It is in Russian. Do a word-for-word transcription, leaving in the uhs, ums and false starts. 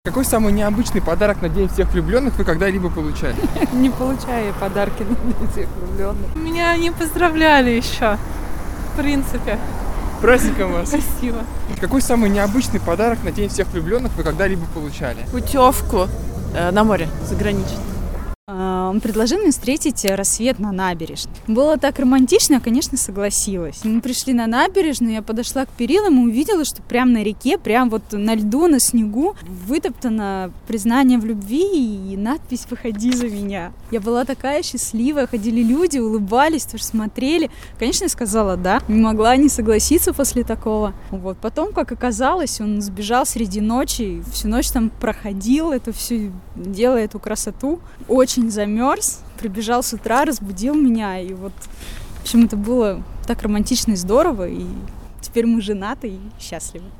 Какой самый необычный подарок на День всех влюбленных вы когда-либо получали? Не получаю подарки на День всех влюбленных. Меня не поздравляли еще, в принципе. С праздником вас! Спасибо. Какой самый необычный подарок на День всех влюбленных вы когда-либо получали? Путевку э, на море заграничную. Он предложил мне встретить рассвет на набережной. Было так романтично, я, конечно, согласилась. Мы пришли на набережную, я подошла к перилам и увидела, что прямо на реке, прям вот на льду, на снегу вытоптано признание в любви и надпись «Выходи за меня». Я была такая счастливая, ходили люди, улыбались, тоже смотрели. Конечно, я сказала «да», не могла не согласиться после такого. Вот. Потом, как оказалось, он сбежал среди ночи, всю ночь там проходил, это все, делая эту красоту. Очень замерз, прибежал с утра, разбудил меня, и вот, в общем, это было так романтично и здорово, и теперь мы женаты и счастливы.